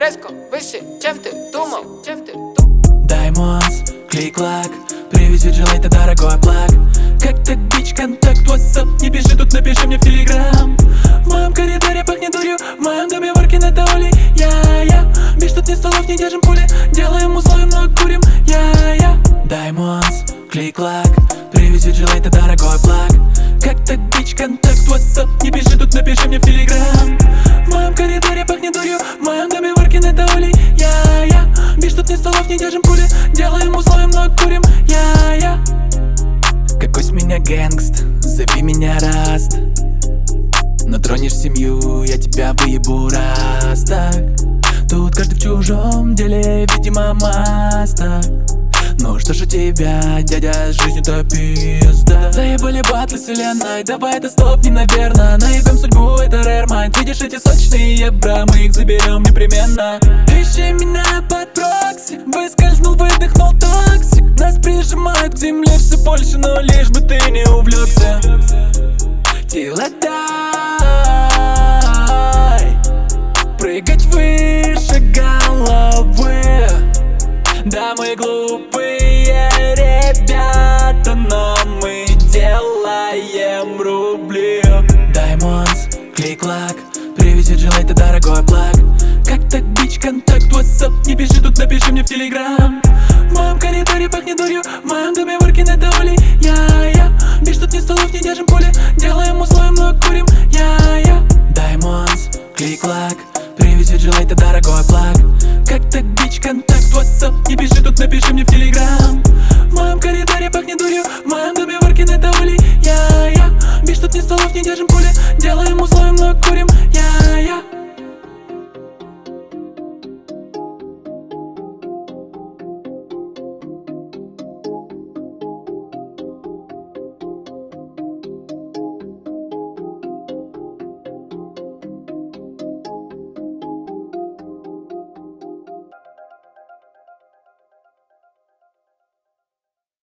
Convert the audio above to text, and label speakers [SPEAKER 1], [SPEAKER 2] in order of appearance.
[SPEAKER 1] резко выше, чем ты думал.
[SPEAKER 2] Diamonds, клик-лак, привезет желай-то дорогой плаг. Как так, бич, контакт, WhatsApp, не пиши тут, напиши мне в Telegram. В моем коридоре пахнет дурью, в моем доме ворки на тауле. Я, бич, тут ни столов, не держим пули, делаем условия, много курим. Я, Diamonds, клик-лак, привезет желай-то дорогой плаг. Как так, бич, контакт, WhatsApp, не пиши тут, напиши мне в Telegram. В моем коридоре пахнет дурью, в моем доме ворки на тауле. Я, бич, тут ни столов, не держим пули, делаем условия, много курим. Я. Какой с меня гэнгст, зови меня Раст. Но тронешь семью, я тебя выебу раз так. Тут каждый в чужом деле, видимо, мастер. Ну что ж у тебя, дядя, с жизнью-то пизда. Заебали батлы вселенной, давай это стопни, наверно. Наебем судьбу, это rare mind. Видишь эти сочные евро, мы их заберем непременно. Ищи меня под прокси, выскользнул, выдохнул токсик. Нас прижимают к земле все больше, но лишь бы ты не увлекся. Тело дай, прыгать выше головы. Да, мы глупые ребята, но мы делаем рубли. Diamonds, клик-лак, привезет желай-то дорогой плаг. Как так, бич, контакт, WhatsApp, не пиши тут, напиши мне в Telegram. В моем коридоре пахнет дурью, в моем доме ворки на тауле. Я, бич, тут ни столов, не держим пули, делаем условия, много курим. Я, Diamonds, клик-лак, привезет желай-то дорогой плаг. Как так, бич, контакт, WhatsApp, не пиши тут, напиши мне в Telegram. В моем коридоре пахнет дурью, в моем доме ворки на тауле. Я, бич, тут ни столов, не держим пули, делаем условия, много курим. Я